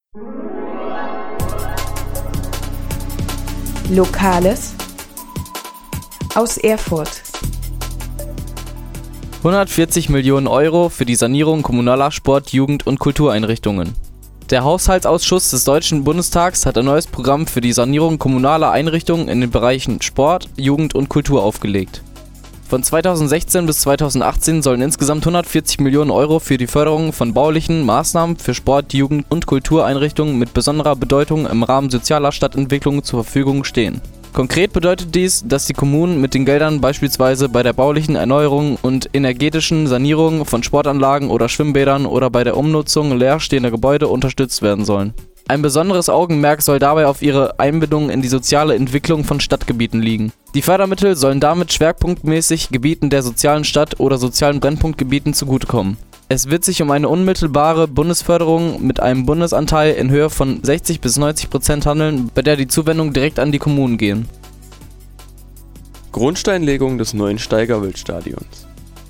Lokales aus Erfurt. 140 Millionen Euro für die Sanierung kommunaler Sport-, Jugend- und Kultureinrichtungen. Der Haushaltsausschuss des Deutschen Bundestags hat ein neues Programm für die Sanierung kommunaler Einrichtungen in den Bereichen Sport, Jugend und Kultur aufgelegt. Von 2016 bis 2018 sollen insgesamt 140 Millionen Euro für die Förderung von baulichen Maßnahmen für Sport-, Jugend- und Kultureinrichtungen mit besonderer Bedeutung im Rahmen sozialer Stadtentwicklung zur Verfügung stehen. Konkret bedeutet dies, dass die Kommunen mit den Geldern beispielsweise bei der baulichen Erneuerung und energetischen Sanierung von Sportanlagen oder Schwimmbädern oder bei der Umnutzung leerstehender Gebäude unterstützt werden sollen. Ein besonderes Augenmerk soll dabei auf ihre Einbindung in die soziale Entwicklung von Stadtgebieten liegen. Die Fördermittel sollen damit schwerpunktmäßig Gebieten der sozialen Stadt oder sozialen Brennpunktgebieten zugutekommen. Es wird sich um eine unmittelbare Bundesförderung mit einem Bundesanteil in Höhe von 60-90% handeln, bei der die Zuwendungen direkt an die Kommunen gehen. Grundsteinlegung des neuen Steigerwildstadions.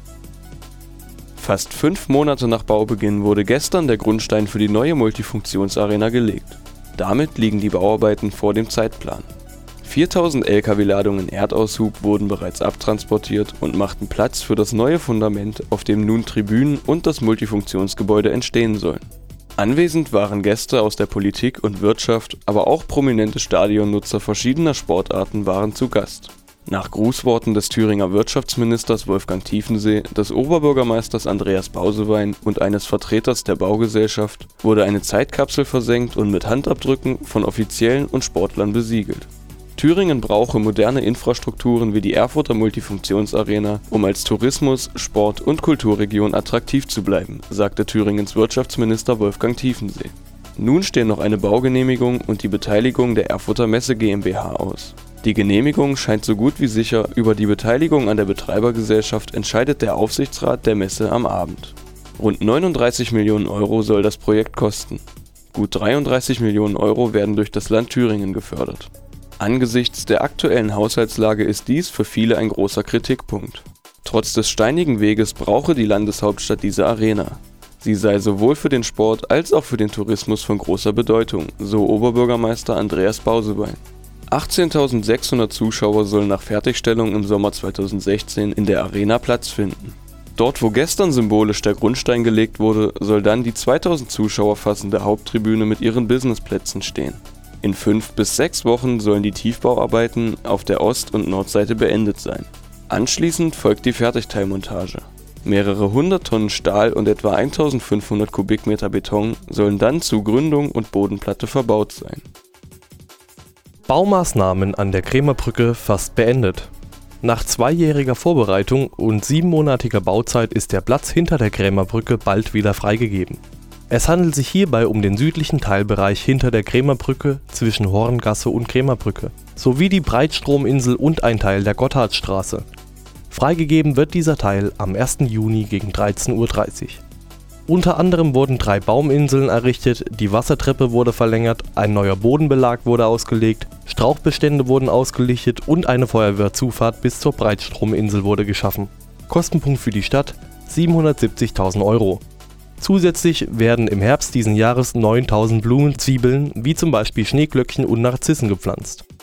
Fast 5 Monate nach Baubeginn wurde gestern der Grundstein für die neue Multifunktionsarena gelegt. Damit liegen die Bauarbeiten vor dem Zeitplan. 4000 LKW-Ladungen Erdaushub wurden bereits abtransportiert und machten Platz für das neue Fundament, auf dem nun Tribünen und das Multifunktionsgebäude entstehen sollen. Anwesend waren Gäste aus der Politik und Wirtschaft, aber auch prominente Stadionnutzer verschiedener Sportarten waren zu Gast. Nach Grußworten des Thüringer Wirtschaftsministers Wolfgang Tiefensee, des Oberbürgermeisters Andreas Bausewein und eines Vertreters der Baugesellschaft wurde eine Zeitkapsel versenkt und mit Handabdrücken von Offiziellen und Sportlern besiegelt. Thüringen brauche moderne Infrastrukturen wie die Erfurter Multifunktionsarena, um als Tourismus-, Sport- und Kulturregion attraktiv zu bleiben, sagte Thüringens Wirtschaftsminister Wolfgang Tiefensee. Nun stehen noch eine Baugenehmigung und die Beteiligung der Erfurter Messe GmbH aus. Die Genehmigung scheint so gut wie sicher, über die Beteiligung an der Betreibergesellschaft entscheidet der Aufsichtsrat der Messe am Abend. Rund 39 Millionen Euro soll das Projekt kosten. Gut 33 Millionen Euro werden durch das Land Thüringen gefördert. Angesichts der aktuellen Haushaltslage ist dies für viele ein großer Kritikpunkt. Trotz des steinigen Weges brauche die Landeshauptstadt diese Arena. Sie sei sowohl für den Sport als auch für den Tourismus von großer Bedeutung, so Oberbürgermeister Andreas Bausewein. 18.600 Zuschauer sollen nach Fertigstellung im Sommer 2016 in der Arena Platz finden. Dort, wo gestern symbolisch der Grundstein gelegt wurde, soll dann die 2.000 Zuschauer fassende Haupttribüne mit ihren Businessplätzen stehen. In 5 bis 6 Wochen sollen die Tiefbauarbeiten auf der Ost- und Nordseite beendet sein. Anschließend folgt die Fertigteilmontage. Mehrere 100 Tonnen Stahl und etwa 1.500 Kubikmeter Beton sollen dann zu Gründung und Bodenplatte verbaut sein. Baumaßnahmen an der Krämerbrücke fast beendet. Nach 2-jähriger Vorbereitung und 7-monatiger Bauzeit ist der Platz hinter der Krämerbrücke bald wieder freigegeben. Es handelt sich hierbei um den südlichen Teilbereich hinter der Krämerbrücke zwischen Horngasse und Krämerbrücke, sowie die Breitstrominsel und ein Teil der Gotthardstraße. Freigegeben wird dieser Teil am 1. Juni gegen 13:30 Uhr. Unter anderem wurden 3 Bauminseln errichtet, die Wassertreppe wurde verlängert, ein neuer Bodenbelag wurde ausgelegt, Strauchbestände wurden ausgelichtet und eine Feuerwehrzufahrt bis zur Breitstrominsel wurde geschaffen. Kostenpunkt für die Stadt 770.000 Euro. Zusätzlich werden im Herbst diesen Jahres 9.000 Blumenzwiebeln wie zum Beispiel Schneeglöckchen und Narzissen gepflanzt.